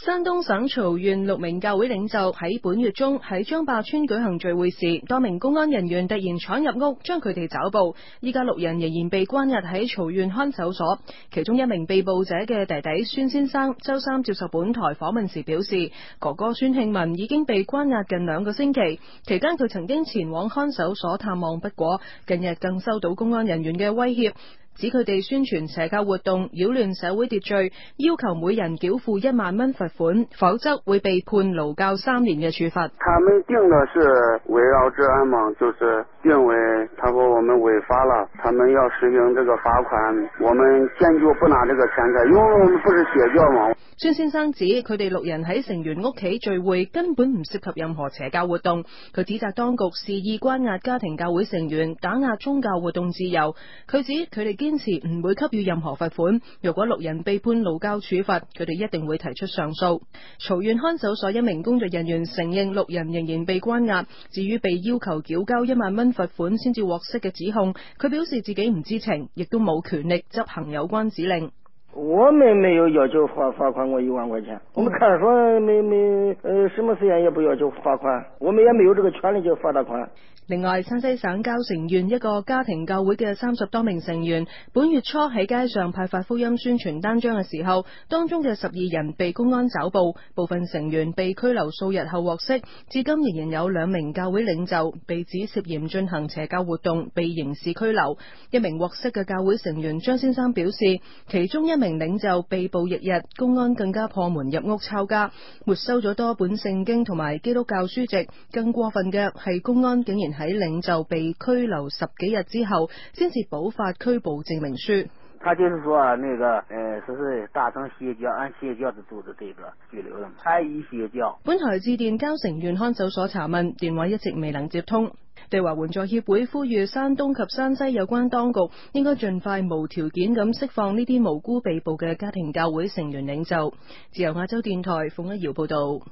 山東省曹縣6名教會領袖喺本月中喺張壩村舉行聚會時，多名公安人員突然闖入屋，將佢哋抓捕。依家6人仍然被關押喺曹縣看守所。其中一名被捕者嘅弟弟孫先生周三接受本台訪問時表示，哥哥孫慶文已經被關押近2個星期，期間佢曾經前往看守所探望不果，近日更收到公安人員嘅威脅，指佢哋宣傳邪教活動，擾亂社會秩序，要求每人繳付1萬蚊罰款，否則會被判勞教3年嘅處罰。 他們定的是圍繞治安嘛，就是定為他說我們違法了，他們要實行這個罰款，我們堅決不拿這個錢財，因為我們不是邪教嘛。 孫先生指佢哋6人喺成員屋企聚會，根本唔涉及任何邪教活動。佢指責當局肆意關押家庭教會成員，打壓宗教活動自由。佢指佢哋堅持唔會給予任何罰款，若果6人被判勞教處罰，佢哋一定會提出上訴。曹縣看守所一名工作人員承認6人仍然被關押，至於被要求繳交1萬蚊罰款先至獲釋嘅指控，佢表示自己唔知情，亦都冇權力執行有關指令。 我們沒有要求罰款過1萬塊錢，我們看守所什麼時間也不要求罰款，我們也沒有這個權利就罰他款。 另外，山西省交城縣一個家庭教會嘅30多名成員，本月初喺街上派發福音宣傳單張嘅時候，當中嘅12人被公安抓捕，部分成員被拘留數日後獲釋，至今仍然有2名教會領袖被指涉嫌進行邪教活動，被刑事拘留。一名獲釋嘅教會成員張先生表示，其中1名領袖被捕翌日，公安更加破門入屋抄家，沒收咗多本聖經同埋基督教書籍。更過分嘅係，公安竟然喺領袖被拘留10幾日之後，先至補發拘捕證明書。 他就是說說是大乘邪教，按邪教的組織這個拘留的，太以邪教。 本台致電交城縣看守所查問，電話一直未能接通。對華援助協會呼籲山東及山西有關當局應該盡快無條件咁釋放呢啲無辜被捕嘅家庭教會成員領袖。自由亞洲電台馮一瑤報道。